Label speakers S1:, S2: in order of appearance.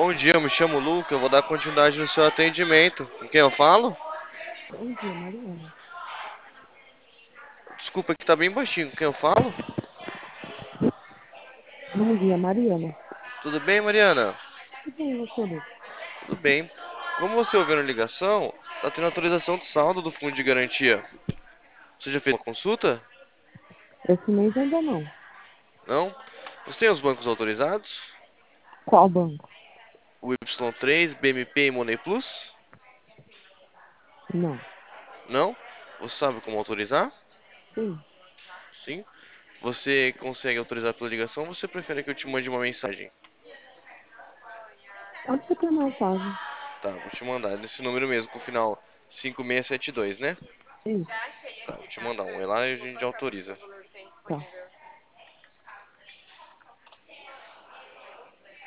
S1: Bom dia, eu me chamo Luca, eu vou dar continuidade no seu atendimento. Com quem eu falo?
S2: Bom dia, Mariana.
S1: Desculpa que tá bem baixinho. Com quem eu falo?
S2: Bom dia, Mariana.
S1: Tudo bem, Mariana?
S2: Tudo bem, você, Lucas?
S1: Tudo bem. Como você ouviu na ligação, tá tendo atualização de saldo do fundo de garantia. Você já fez uma consulta?
S2: Esse mês ainda não.
S1: Não? Você tem os bancos autorizados?
S2: Qual banco?
S1: O Y3, BMP e Money Plus?
S2: Não.
S1: Não? Você sabe como autorizar?
S2: Sim.
S1: Sim. Você consegue autorizar pela ligação ou você prefere que eu te mande uma mensagem?
S2: Pode ser por mensagem.
S1: Tá, vou te mandar nesse número mesmo, com o final 5672, né?
S2: Isso.
S1: Tá, vou te mandar um. É lá e a gente autoriza.
S2: Tá.